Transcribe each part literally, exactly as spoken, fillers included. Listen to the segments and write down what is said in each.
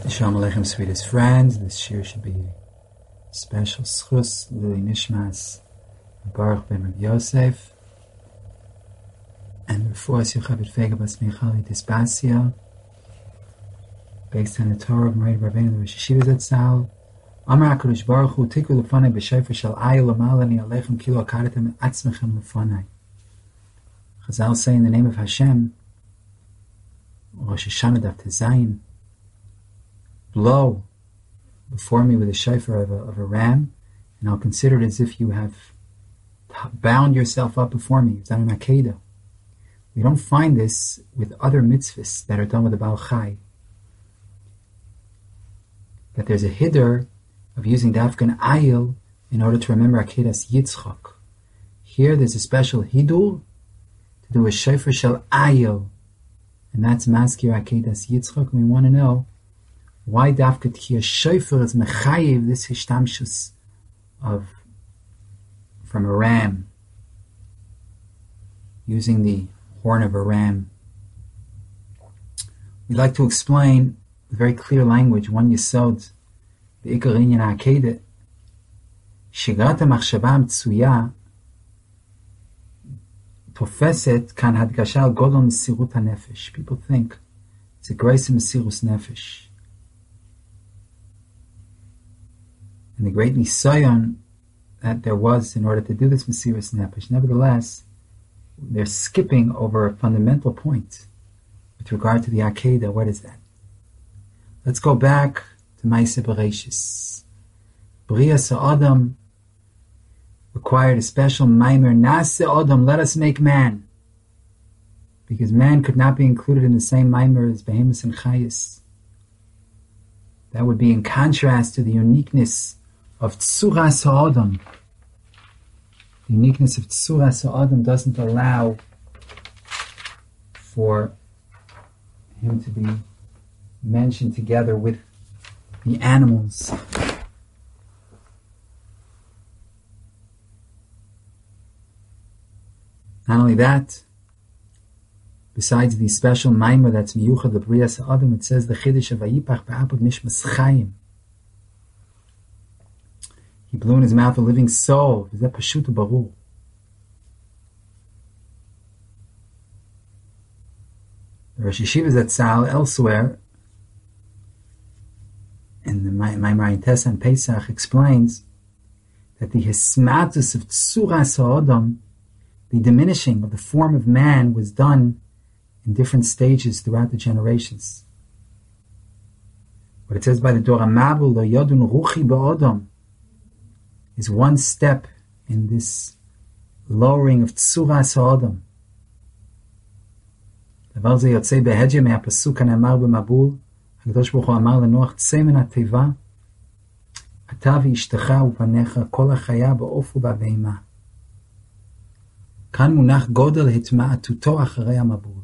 Shalom Aleichem, sweetest friends. This year should be special schus Lili Nishmas Baruch ben Rav Yosef and before us Yocheved Fega Bas Michali Dispasia, based on the Torah of Moed Rabbeinu the Rosh Yeshiva Zatzal. Amar HaKadosh Baruch Hu Tikru Lefanai b'Shofar Shel Ayil Amalani Aleichem Kilo Akaretem Atzmechem Lefanai. Chazal say in the name of Hashem, Rosh Hashanah Daf Tezayin, blow before me with a shofar of a, of a ram, and I'll consider it as if you have bound yourself up before me. You've done an akedah. We don't find this with other mitzvahs that are done with the Baal Chai. That there's a hiddur of using dafkan ayil in order to remember akedas Yitzchak. Here there's a special hiddur to do a shofar shel ayil, and that's maskir akedas Yitzchak. And we want to know why dafka tkiya shofar is mechayiv this hishtamshus of from a ram, using the horn of a ram. We'd like to explain with very clear language one yesod, the ikar inyan ha'akedah, shigrat ha'machshava ha'metzuya tofeset kan hadgasha al godol mesirut ha'nefesh. People think it's a grace of mesirus nefesh. And the great nisayon that there was in order to do this mesirus nefesh. Nevertheless, they're skipping over a fundamental point with regard to the akedah. What is that? Let's go back to Maaseh Bereshis. Brias Adam required a special maimer, Nase Adam, let us make man, because man could not be included in the same maimer as behemoths and chayas. That would be in contrast to the uniqueness of Tzuras Ha'adam. The uniqueness of Tzuras Ha'adam doesn't allow for him to be mentioned together with the animals. Not only that, besides the special maimer that's miyuchad l'briyas ha'adam, it says the chiddush of Vayipach ba'apod nishmas chayim. He blew in his mouth a living soul. Is that pashut u'barur? The Rosh Yeshiva Zatzal elsewhere in the Maimer Tessa and Pesach explains that the hismatus of Tzuras Ha'adam, the diminishing of the form of man, was done in different stages throughout the generations. What it says by the Dor HaMabul, Lo Yodun Ruchi Ba'adam, is one step in this lowering of Tzuras Ha'adam. דבר זה יוצא בהדיה מהפסוק הנאמר במבול, הקדוש ברוך הוא אמר לנוח, צא מן התיבה, אתה ואשתך ובניך, כל החיה בעוף ובבהמה. כאן מונח גודל התמעטותו אחרי המבול.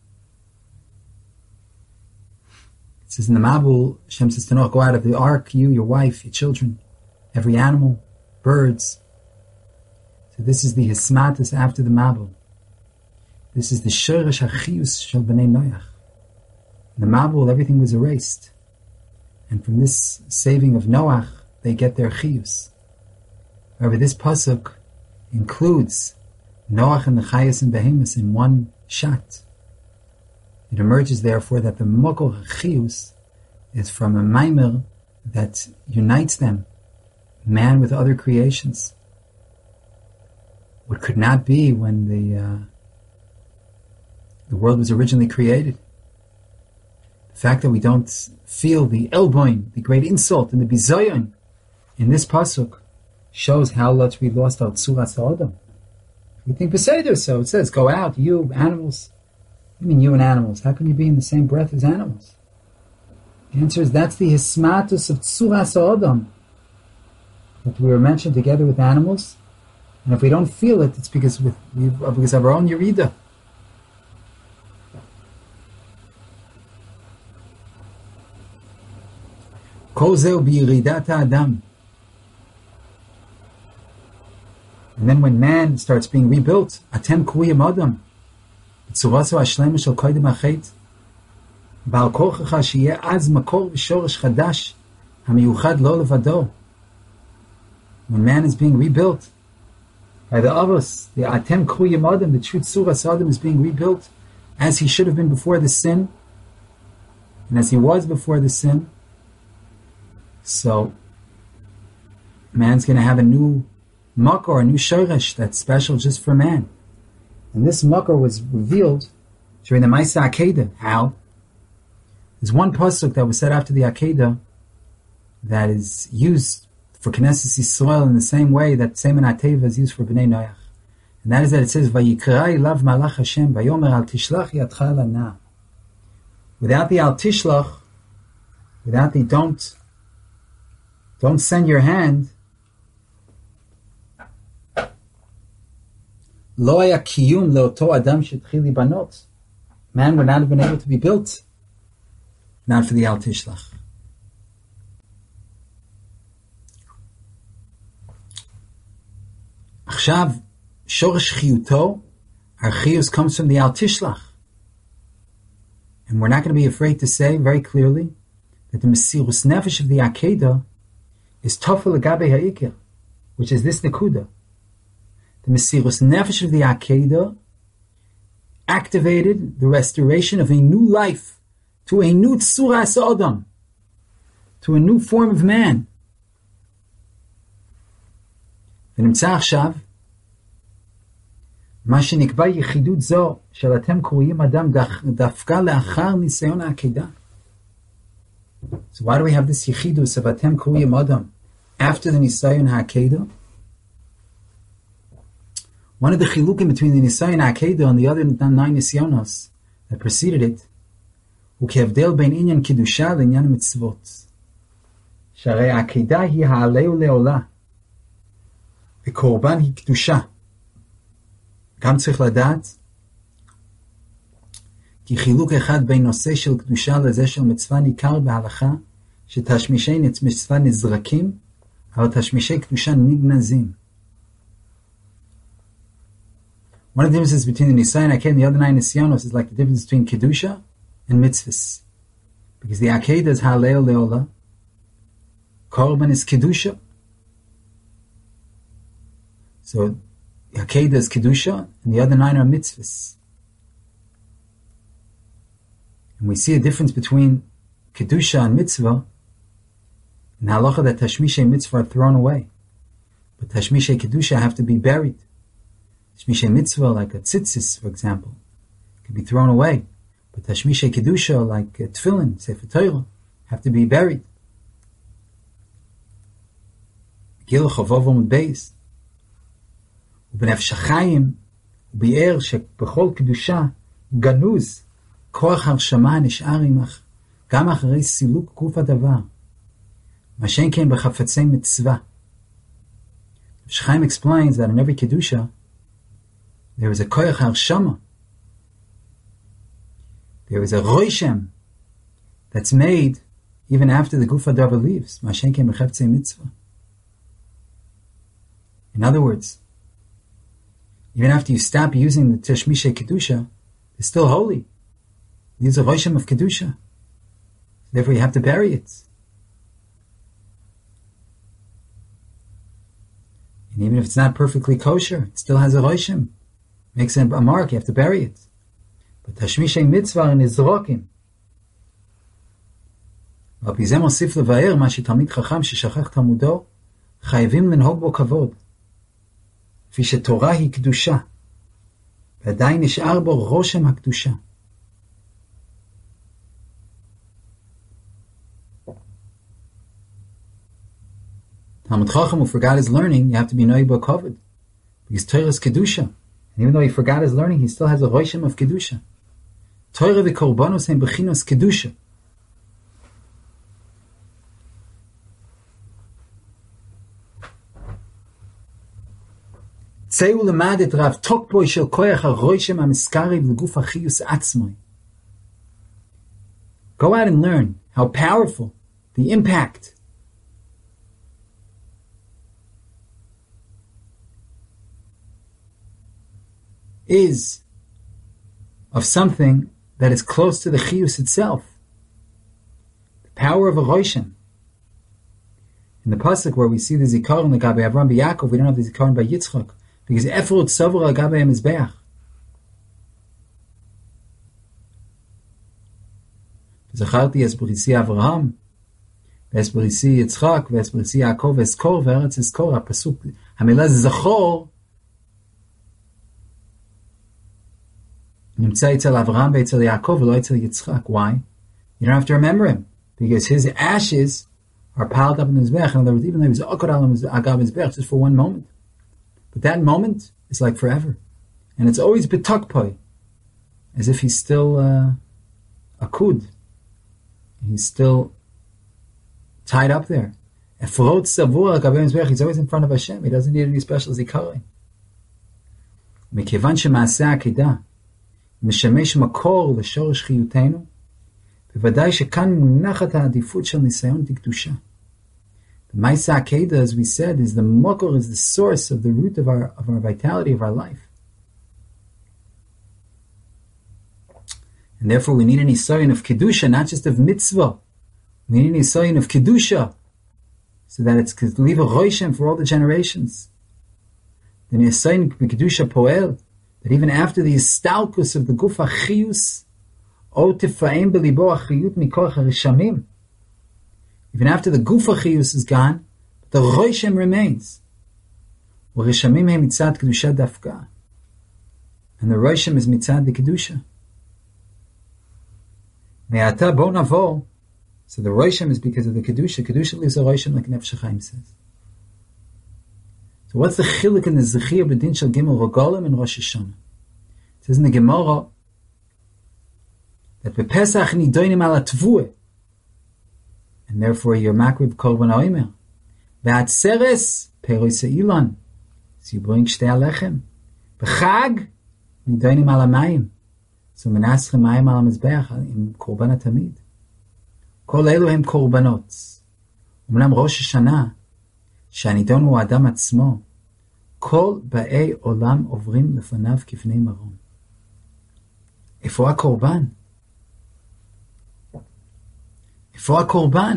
It says in the Mabul, Hashem says to Noach, go out of the ark, you, your wife, your children, every animal, birds. So this is the Hismatus after the Mabul. This is the Shoresh HaChiyus Shel B'nai Noach. In the Mabul, everything was erased. And from this saving of Noach, they get their Chiyus. However, this Pasuk includes Noach and the Chayas and Behemoths in one shot. It emerges, therefore, that the Mokor Chiyus is from a Maimer that unites them, man with other creations. What could not be when the uh, the world was originally created. The fact that we don't feel the elboin, the great insult, and the bizayon in this pasuk shows how much we lost our tzuras ha'adam. We think beseder, so it says, go out, you, animals. I mean, you and animals. How can you be in the same breath as animals? The answer is that's the hismatus of tzuras ha'adam, that we were mentioned together with animals, and if we don't feel it, it's because, with, because of our own yerida. Kol zeu b'yiridat ha'adam. And then when man starts being rebuilt, atem kuyim adam, b'tzuraso hashlema shel koydem hachet, בעל כורחך שיהיה אז מקור ושורש חדש המיוחד לו לבדו. When man is being rebuilt by the Avos, the Atem Kruyim Adam, the true Tzuras Adam is being rebuilt as he should have been before the sin, and as he was before the sin. So, man's going to have a new makor, a new shoresh that's special just for man. And this makor was revealed during the Maisa Akedah. How? There's one pasuk that was said after the Akedah that is used for Knesset Yisrael in the same way that Semen HaTeva is used for Bnei Noach. And that is that it says, Vayikra ilav malach Hashem, Vayomer al tishlach yadcha lana. Without the al tishlach, without the don't, don't send your hand, lo haya kiyum leoto adam shetchil libanot. Man would not have been able to be built, not for the al tishlach. Achshav, shoresh chiyuto, our chiyus comes from the al tishlach. And we're not going to be afraid to say very clearly that the Mesirus Nefesh of the Akedah is Tofel Agabe Ha'ikir, which is this Nekuda. The Mesirus Nefesh of the Akedah activated the restoration of a new life to a new Tzuras Adam, to a new form of man. ונמצא עכשיו מה שנקבע יחידות זו של אתם קרויים אדם דווקא לאחר ניסיון העקדה. So why do we have this yichidus of atem kruyim adam after the nisayon ha'akedah? One of the chilukim between the nisayon ha'akedah and the other nine nisyonos that preceded it, הוא כהבדל בין עניין קידושה לעניין מצוות. שהרי העקדה היא העלהו לעולה, וקורבן היא קדושה. גם צריך לדעת כי חילוק אחד בין נושא של קדושה לזה של מצווה ניכר בהלכה שתשמישי מצווה נזרקים, אבל תשמישי קדושה נגנזים. One of the differences between the Nisayon Akedah and the other nine Nisyonos is like the difference between Kedusha and Mitzvahs. Because the Akedah is Haleo Leola, Korban is Kedusha. So Akedah is Kedusha, and the other nine are Mitzvahs. And we see a difference between Kedusha and Mitzvah in halacha that Tashmishay Mitzvah are thrown away. But Tashmishay Kedusha have to be buried. Tashmishay Mitzvah, like a tzitzis, for example, can be thrown away. But Tashmishay Kedusha, like a tefillin, Sefer Torah, have to be buried. Gil Chavov Omid Beis. ובנפש החיים הוא ביאר שבכל קדושה גנוז כוח הרשמה נשאר עמך גם אחרי סילוק גוף הדבר, מה שאין כן בחפצי מצווה. נפש חיים explains that in every kedusha there is a koach harshama, there is a roishem that's made even after the guf hadavar leaves, מה שאין כן בחפצי mitzvah. In other words, even after you stop using the Tashmishay Kedusha, it's still holy. It's a Rosham of Kedusha. Therefore you have to bury it. And even if it's not perfectly kosher, it still has a Rosham. Makes a mark, you have to bury it. But Tashmishay Mitzvah and Nizrokim. ועל פי זה מוסיף לבאר מה שתלמיד חכם ששכח תלמודו, חייבים לנהוג בו כבוד. כפי שתורה היא קדושה, ועדיין נשאר בו רושם הקדושה. Talmud Chacham who forgot his learning, you have to be noig bo kavod, because Torah is kedusha, and even though he forgot his learning, he still has a roshem of kedusha. Torah v'korbanos hem bechinos kedusha. צאו למד את רב תוקפו של כוח הרושם המסקריב לגוף החיוס עצמוי. Go out and learn how powerful the impact is of something that is close to the chiyus itself. power of a Roshim. In the pasuk where we see the zikaron l'gabei Avram b'Yakov, we don't have the zikaron by Yitzchak because Efrod tzavur l'gabei mizbeach. Zacharti es b'risi Avraham, es b'risi Yitzchak, es b'risi Yaakov, es kor v'eretz es kor. Pasuk hamilah zachor nimtza etzel Avraham ve'etzel Yaakov v'lo etzel Yitzchak. Why? You don't have to remember him because his ashes are piled up in the Mizbech. In other words, even though he was Akar Alam Agav Mizbech just for one moment. But that moment is like forever. And it's always betakpoi, as if he's still uh, a kud. He's still tied up there. Efrod Savur Agav Mizbech, he's always in front of Hashem. He doesn't need any special zikaron. Mekivan shemaaseh akedah, mishamesh makor l'shorish chiyutenu, בוודאי שכאן מונחת העדיפות של ניסיון דקדושה. The Maisa Akeda, as we said, is the mokor, is the source of the root of our of our vitality, of our life. And therefore we need an Nisayon of Kedusha, not just of mitzvah. We need an Nisayon of Kedusha, so that it's to leave a Roshim for all the generations. The Nisayon of Kedusha Poel, that even after the Istalkus of the Gufa Chiyus, even after the Gufa Chiyus is gone, the Roshim remains. And the Roshim is mitzad the Kedusha. So the Roshim is because of the Kedusha. Kedusha leaves a Roshim, like Nefesh Chaim says. So what's the chiluk in the Zechiyah B'din Shel Gimel Rogalim and Rosh Hashanah? It says in the Gemara that bepesach nidoinim ala tvua, and therefore you're makrib korban oimer. Be'atzeres perois ilon, so you bring shtei alechem. B'chag nidoinim ala mayim, so menaschem mayim ala mizbeach im korban hatamid. Kol elu hem korbanot. Umnam Rosh Hashanah שהנידון הוא האדם עצמו, כל באי עולם עוברים לפניו כפני מרום. איפה הקורבן? איפה הקורבן?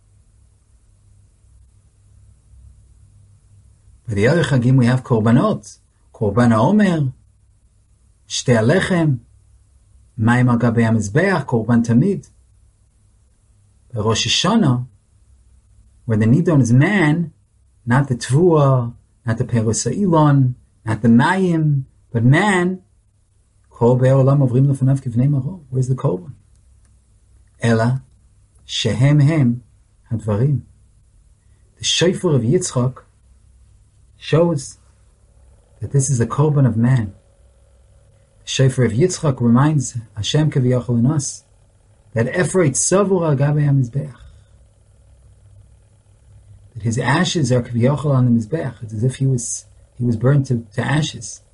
By the other חגים we have קורבנות, קורבן העומר, שתי הלחם, מים על גבי המזבח, קורבן תמיד. בראש השנה, where the nidon is man, not the tvua, not the perus ha'ilon, not the mayim, but man, kol be'er olam ovrim lefanav kivnei marom. Where's the korban? Ela, shehem hem hadvarim. The shofar of Yitzchak shows that this is a korban of man. The shofar of Yitzchak reminds Hashem kaviyachol in us that Efreit savur al gabei hamizbeach. That his ashes are kaviyachol on the mizbeach. It's as if he was he was burned to, to ashes.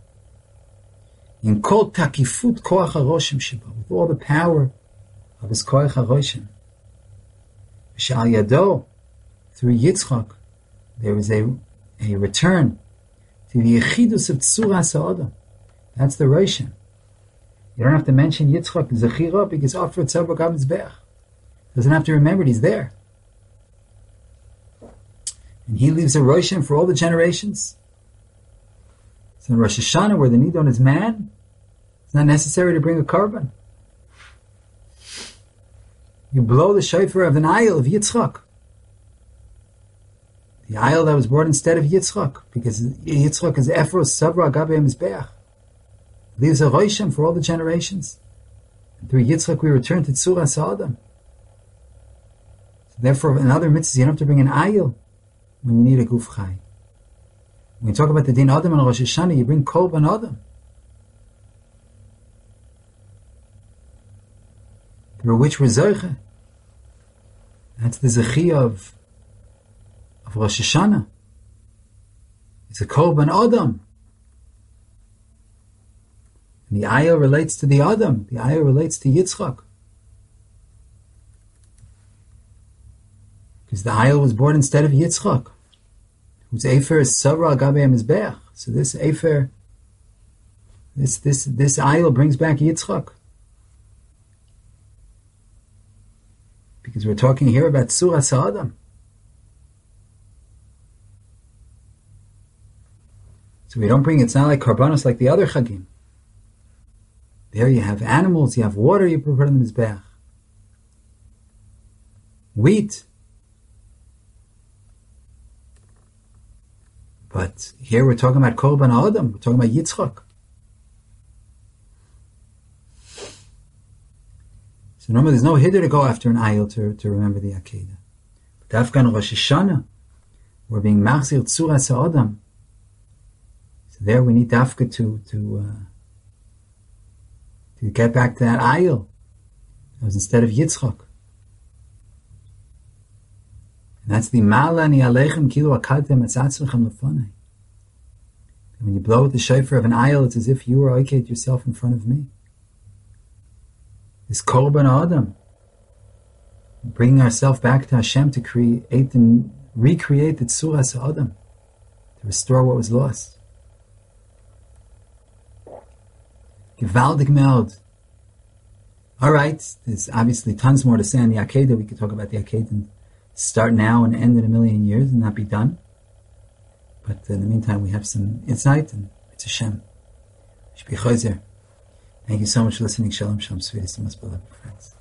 In kol takifut koach haroshim sheba, with all the power of his koach haroshim. Shal yado, through Yitzchak, there is a a return to the yechidus of tzuras ha'adam. That's the roshim. You don't have to mention Yitzchak zechira because after tzavur gam mizbeach, doesn't have to remember it. He's there. And he leaves a Roshim for all the generations. So in Rosh Hashanah, where the nidon is man, it's not necessary to bring a korban. You blow the shofar of an ayil of Yitzchak. The ayil that was brought instead of Yitzchak, because Yitzchak is Efros Savra Gabe Mizbeach. Leaves a Roshim for all the generations. And through Yitzchak we return to Tzuras Ha'adam. So therefore, in other mitzvahs, you don't have to bring an ayil when you need a guf chai. When you talk about the din adam and Rosh Hashanah, you bring korban adam, through which we're zeicha. That's the zechiyah of of Rosh Hashanah. It's a korban adam. And the ayah relates to the adam. The ayah relates to Yitzchak. Because the ayah was born instead of Yitzchak, whose Efer is Savra Gabe Mizbeach. So this Efer, this this this ayah brings back Yitzchak. because we're talking here about Tzuras Ha'adam. So we don't bring, it's not like Karbanos like the other Chagim. There you have animals, you have water, you put on the Mizbeach. Wheat. But here we're talking about Korban Ha'adam, we're talking about Yitzchak. So normally there's no hiddur to go after an ayil to, to remember the Akedah. But Afghan Rosh Hashanah, we're being Machzir Tzuras Ha'adam. So there we need Dafka to to uh, to get back to that ayil. That was instead of Yitzchak. And that's the Malani Aleichem Kilu Akadem Etzatzrechem Lefanei. When you blow with the shofar of an ayil, it's as if you were oiked yourself in front of me. This Korban Ha'adam, bringing ourselves back to Hashem to create and recreate the Tzuras Ha'adam, to restore what was lost. Gewaldig Meld. All right, there's obviously tons more to say on the Akedah. We could talk about the Akedah and start now and end in a million years and not be done. But in the meantime, we have some insight, and it's Hashem. Should be Chayzer. Thank you so much for listening. Shalom, shalom, sweetest and most beloved friends.